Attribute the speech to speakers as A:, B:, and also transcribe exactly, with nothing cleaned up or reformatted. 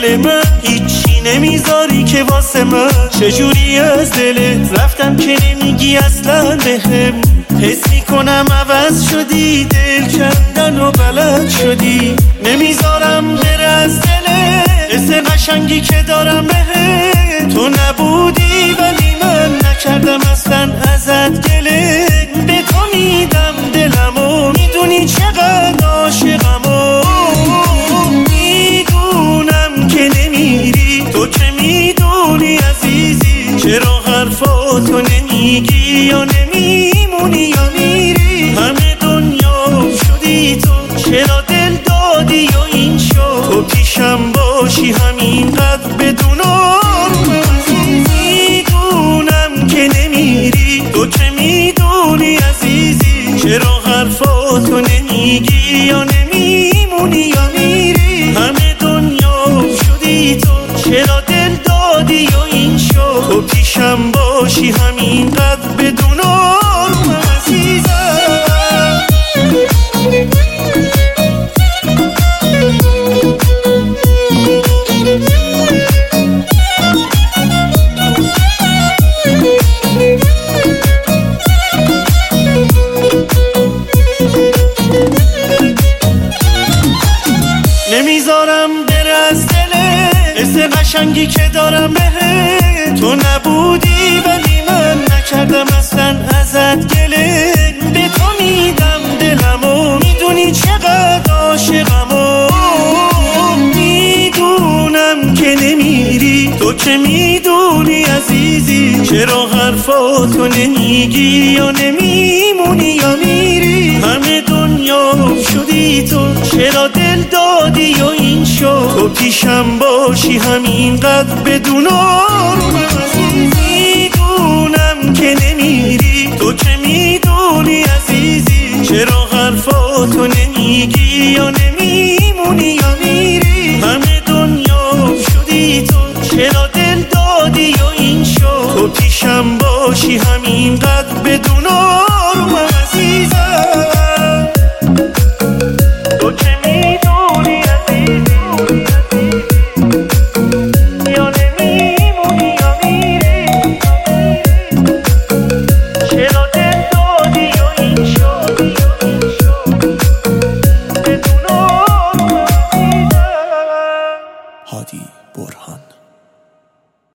A: دل من هیچی نمیذاری که واسه من، چجوری از دلت رفتم که نمیگی اصلا بهم. حس میکنم عوض شدی، دل کندن و بلد شدی، نمیذارم بره از دلت. حس قشنگی که دارم بهت تو نبودی، ولی من نکردم اصلا ازت گله. به تو میدم دلمو، میدونی چقدر عاشقمو. میدونم که نمیری، تو که میدونی عزیزی، چرا حرفاتو نمیگی یا نمیمونی یا میری. همه دنیا شدی تو، چرا دل دادی یا این شد. تو پیشم باشی همینقدر بدون آروم عزیز. میدونم که نمیری، تو که میدونی عزیزی، چرا حرفاتو نمیگی یا نمیمونی یا میری. همه دنیا شدی تو، چرا دل دادی یا این شد. تو پیشم باشی همینقدر بدون آروم عزیزم. نمیذارم بره از دلت، حس قشنگی که دارم بهت تو نبودی، ولی من نکردم اصلا ازت گله. به تو میدم دلمو، میدونی چقدر عاشقمو. میدونم که نمیری، تو که میدونی عزیزی، چرا حرفاتو نمیگی یا نمیمونی یا میری. همه دنیا شدی تو، چرا دل دادی یا این شد. تو پیشم باشی همینقدر بدون آروم عزیز. میدونم که نمیری، تو که میدونی عزیزی، چرا حرفاتو نمیگی یا نمیمونی یا میری. همه دنیا شدی تو، چرا دل دادی یا این شد. تو پیشم باشی همینقدر بدون آروم عزیزم.